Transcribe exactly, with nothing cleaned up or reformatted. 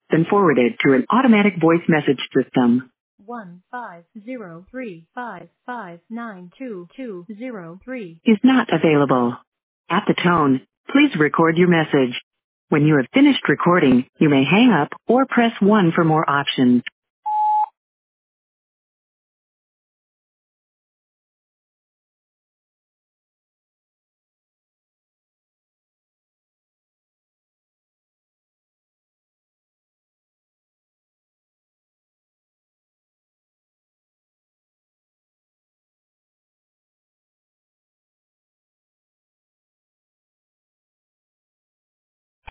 been forwarded to an automatic voice message system. one five zero three five five nine two two zero three Is not available. At the tone, please record your message. When you have finished recording, you may hang up or press one for more options.